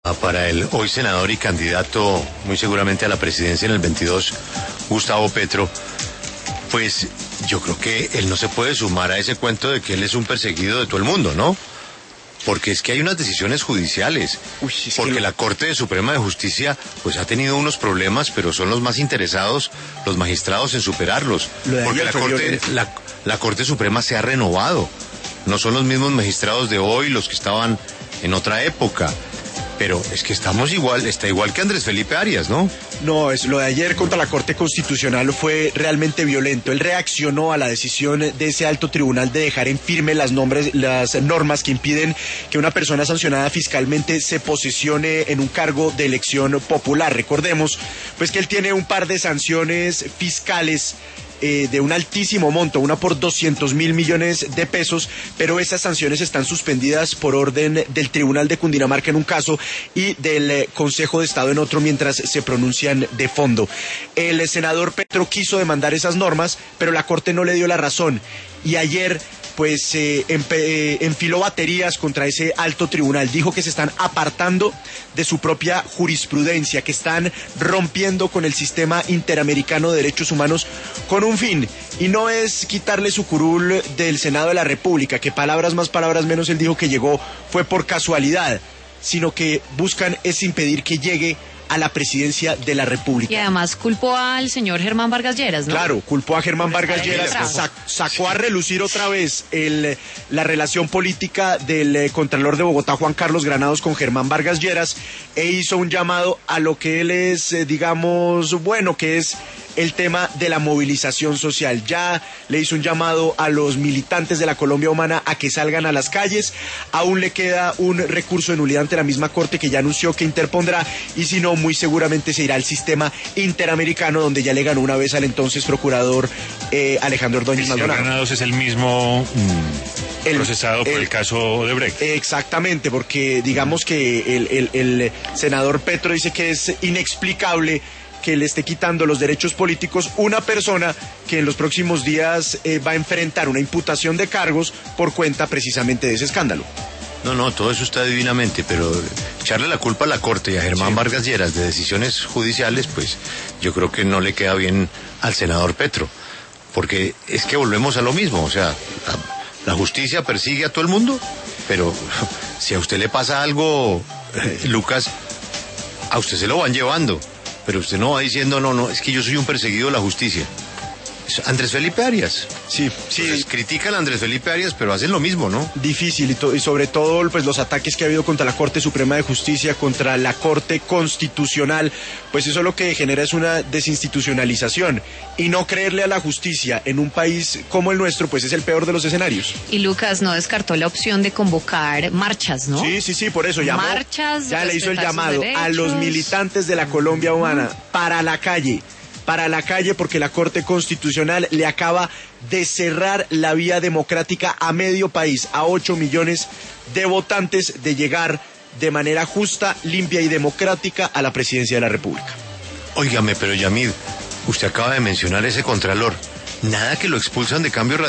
Para el hoy senador y candidato muy seguramente a la presidencia en el 22, Gustavo Petro, pues yo creo que él no se puede sumar a ese cuento de que él es un perseguido de todo el mundo, ¿no? Porque es que hay unas decisiones judiciales, porque la Corte Suprema de Justicia pues ha tenido unos problemas, pero son los más interesados los magistrados en superarlos, porque la Corte Suprema se ha renovado, no son los mismos magistrados de hoy los que estaban en otra época. Pero es que está igual que Andrés Felipe Arias, ¿no? No, lo de ayer contra la Corte Constitucional fue realmente violento. Él reaccionó a la decisión de ese alto tribunal de dejar en firme las normas que impiden que una persona sancionada fiscalmente se posesione en un cargo de elección popular. Recordemos, pues que él tiene un par de sanciones fiscales de un altísimo monto, una por 200.000 millones de pesos, pero esas sanciones están suspendidas por orden del Tribunal de Cundinamarca en un caso y del Consejo de Estado en otro mientras se pronuncian de fondo. El senador Petro quiso demandar esas normas, pero la Corte no le dio la razón y ayer pues enfiló baterías contra ese alto tribunal. Dijo que se están apartando de su propia jurisprudencia, que están rompiendo con el sistema interamericano de derechos humanos con un fin, y no es quitarle su curul del Senado de la República, que palabras más, palabras menos, él dijo que llegó fue por casualidad, sino que buscan es impedir que llegue a la presidencia de la República. Y además culpó al señor Germán Vargas Lleras, ¿no? Claro, culpó a Germán Vargas Lleras, sacó a relucir otra vez la relación política del Contralor de Bogotá, Juan Carlos Granados, con Germán Vargas Lleras, e hizo un llamado a lo que él es, que es el tema de la movilización social. Ya le hizo un llamado a los militantes de la Colombia Humana a que salgan a las calles. Aún le queda un recurso de nulidad ante la misma Corte que ya anunció que interpondrá, y si no, muy seguramente se irá al sistema interamericano, donde ya le ganó una vez al entonces procurador Alejandro Ordóñez Maldonado. Granados es el mismo procesado por el caso Odebrecht. Exactamente, porque digamos que el senador Petro dice que es inexplicable que le esté quitando los derechos políticos una persona que en los próximos días va a enfrentar una imputación de cargos por cuenta precisamente de ese escándalo. No, todo eso está divinamente, pero echarle la culpa a la Corte y a Germán Vargas Lleras de decisiones judiciales, pues yo creo que no le queda bien al senador Petro, porque es que volvemos a lo mismo, o sea, la justicia persigue a todo el mundo, pero si a usted le pasa algo, Lucas, a usted se lo van llevando. Pero usted no va diciendo, no, es que yo soy un perseguido de la justicia. Es Andrés Felipe Arias. Sí. Entonces, critican a Andrés Felipe Arias, pero hacen lo mismo, ¿no? Difícil, y sobre todo pues los ataques que ha habido contra la Corte Suprema de Justicia, contra la Corte Constitucional, pues eso lo que genera es una desinstitucionalización, y no creerle a la justicia en un país como el nuestro, pues es el peor de los escenarios. Y Lucas no descartó la opción de convocar marchas, ¿no? Sí, por eso llamó. Marchas, ya le hizo el llamado a los militantes de la Colombia Humana para la calle, porque la Corte Constitucional le acaba de cerrar la vía democrática a medio país, a 8 millones de votantes, de llegar de manera justa, limpia y democrática a la presidencia de la República. Óigame, pero Yamid, usted acaba de mencionar ese contralor. Nada que lo expulsan de Cambio Radical.